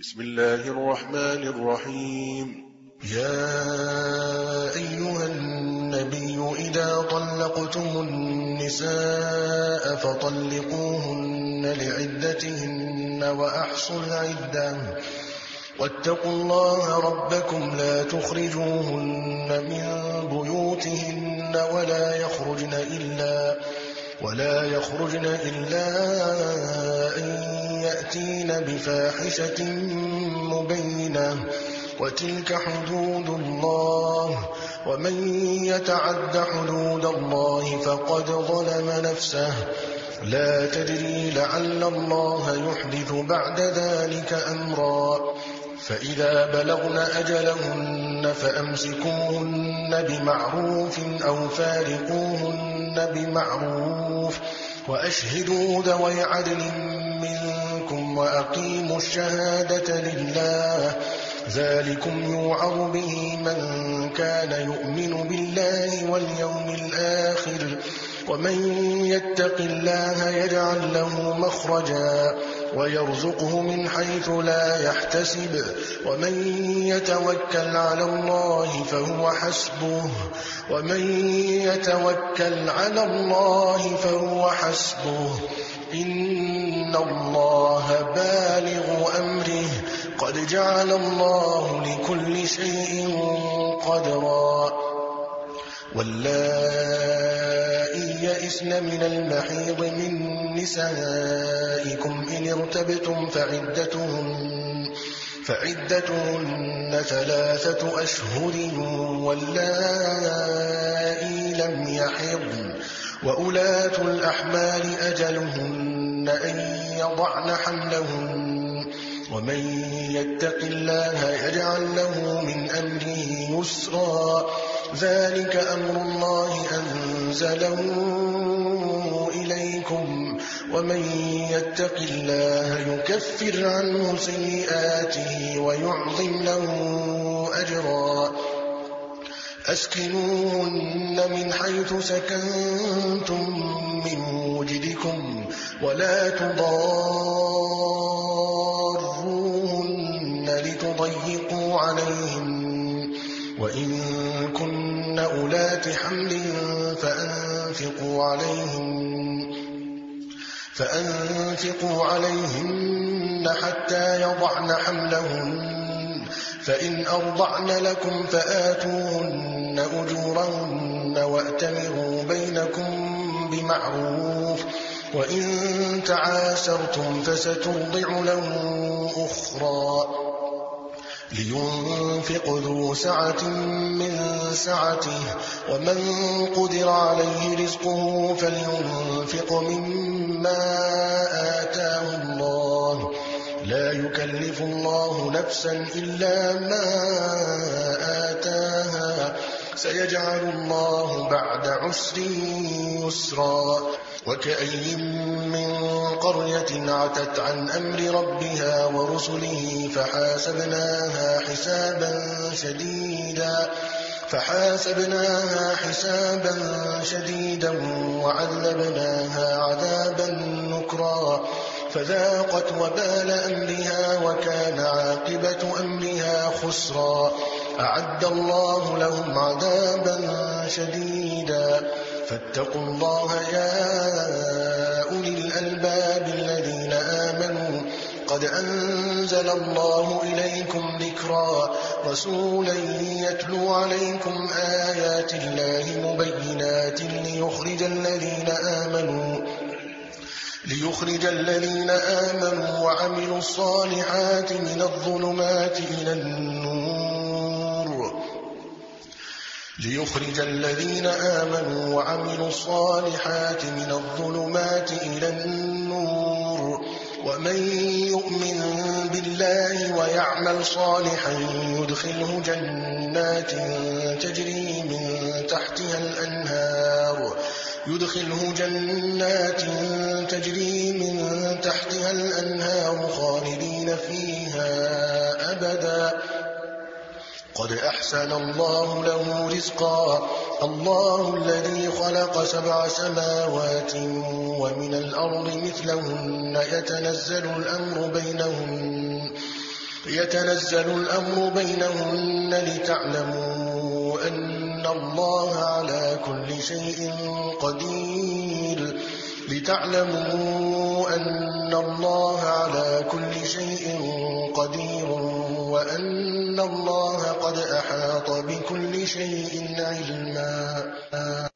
بسم الله الرحمن الرحيم. يا أيها النبي إذا طلقتم النساء فطلقوهن لعدتهن وأحصوا العدة واتقوا الله ربكم لا تخرجوهن من بيوتهن ولا يخرجن إلا أن يأتين بفاحشة مبينة وتلك حدود الله ومن يتعد حدود الله فقد ظلم نفسه لا تدري لعل الله يحدث بعد ذلك أمرا فإذا بلغن أجلهن فأمسكوهن بمعروف أو فارقوهن بمعروف وأشهدوا ذوي عدل منكم وأقيموا الشهادة لله ذلكم يوعظ به من كان يؤمن بالله واليوم الآخر ومن يتق الله يجعل له مخرجا ويرزقه من حيث لا يحتسب ومن يتوكل على الله فهو حسبه إن الله بالغ أمره قد جعل الله لكل شيء قدرا واللائي يئسن من المحيض من نسائكم إن ارتبتم فعدتهن 3 أشهر واللائي لم يحضن وأولاة الأحمال أجلهن أن يضعن حملهن ومن يتق الله يجعل له من أمره يسرا ذلك أمر الله أنزله إليكم ومن يتق الله يكفر عنه سيئاته ويعظم له أجرا أسكنوهن من حيث سكنتم من وجدكم ولا تضاروهن لتضيقوا عليهن وإن كن أولات حمل فأنفقوا عليهن حتى يضعن حملهن فإن أرضعن لكم فآتوهن أجورهن وأتمروا بينكم بمعروف وإن تعاسرتم فسترضع له أخرى لينفق ذو سعة من سعته ومن قدر عليه رزقه فلينفق مما آتاه الله لا يكلف الله نفسا إلا ما آتاها سيجعل الله بعد عسر يسرا وكأي من قرية عتت عن أمر ربها ورسله فحاسبناها حسابا شديدا وعذبناها عذابا نكرا فذاقت وبال أمرها وكان عاقبة أمرها خسرا أعد الله لهم عذابا شديدا فاتقوا الله يا أولي الألباب الذين آمنوا قد أنزل الله إليكم ذكرا رسولا يتلو عليكم آيات الله مبينات ليخرج الذين آمنوا وعملوا الصالحات من الظلمات إلى النور ومن يؤمن بالله ويعمل صالحا يدخله جنات تجري من تحتها الأنهار خالدين فيها أبدا قد أحسن الله له رزقا الله الذي خلق 7 سماوات ومن الأرض مثلهن يتنزل الأمر يتنزل الأمر بينهن لتعلموا أن الله على كل شيء قدير وأن الله قد أحاط بكل شيء علما